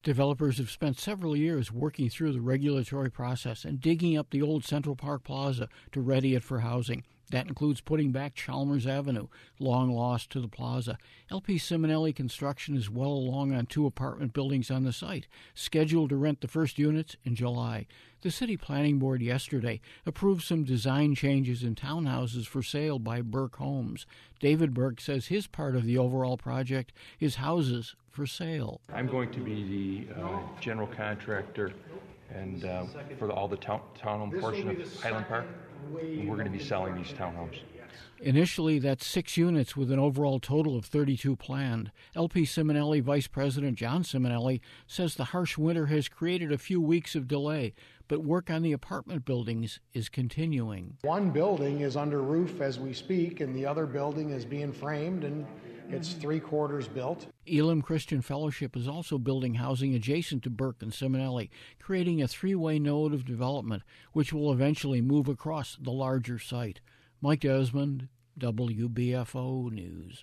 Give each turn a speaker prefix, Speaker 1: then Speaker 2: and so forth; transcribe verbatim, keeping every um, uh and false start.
Speaker 1: Developers have spent several years working through the regulatory process and digging up the old Central Park Plaza to ready it for housing. That includes putting back Chalmers Avenue, long lost to the plaza. L P Simonelli Construction is well along on two apartment buildings on the site, scheduled to rent the first units in July. The City Planning Board yesterday approved some design changes in townhouses for sale by Burke Homes. David Burke says his part of the overall project is houses for sale.
Speaker 2: I'm going to be the uh, general contractor and uh, for the, all the town, townhome portion of Highland Park. And we're going to be selling these townhomes.
Speaker 1: Initially, that's six units with an overall total of thirty-two planned. L P Simonelli Vice President John Simonelli says the harsh winter has created a few weeks of delay, but work on the apartment buildings is continuing.
Speaker 3: One building is under roof as we speak, and the other building is being framed, and it's three quarters built.
Speaker 1: Elam Christian Fellowship is also building housing adjacent to Burke and Simonelli, creating a three-way node of development, which will eventually move across the larger site. Mike Desmond, W B F O News.